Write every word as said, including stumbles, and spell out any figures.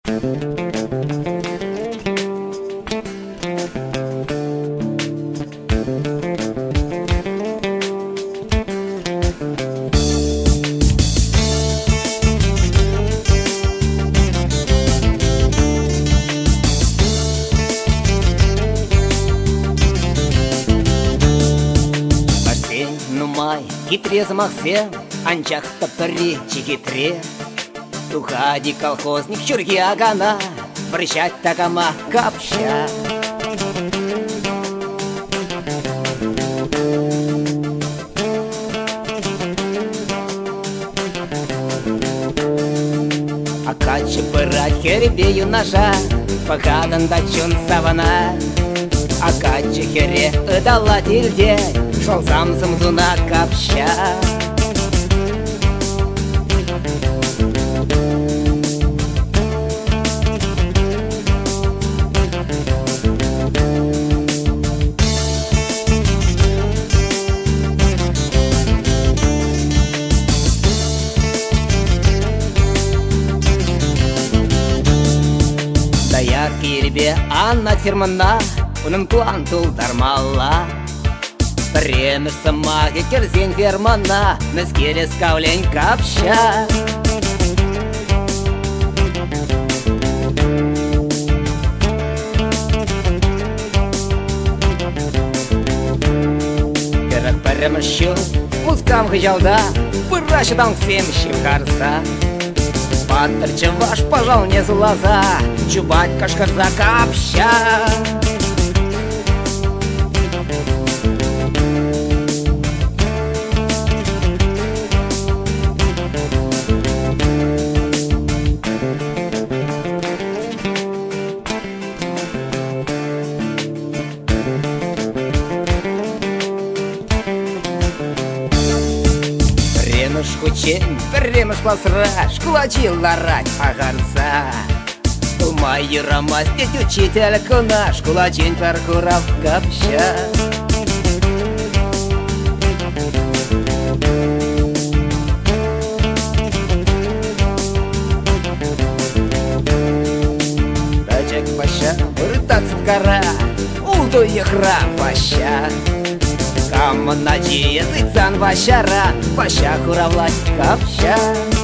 Хитрез Максим, анчах тапри чигитре. Тухади колхозник чурги агана, вращать такама капща. Акачи пырать херебею ножа, погадан дачун савана. Акачи хере ыдала тильде, шел сам самзуна капща. Даяр кирбе Анна Тирмана, унын план тулдармалла. Время сама керзин фермана, наскелес кавлень капща. Перед перемещу, музкам гыжалда, пыращадан всем щипкарса. Паттерче ваш, пожал, не злаза, чубать кашкарза капща. Времеш хучень, времеш посрать, кулачи ларать агарса. Умай рамас, деть учительку наш, кулачень паркурав капща. Тачек паща, рытаться в гора, улду ехра паща. Камон надея, зыцан вашара, паща хуравлать капща.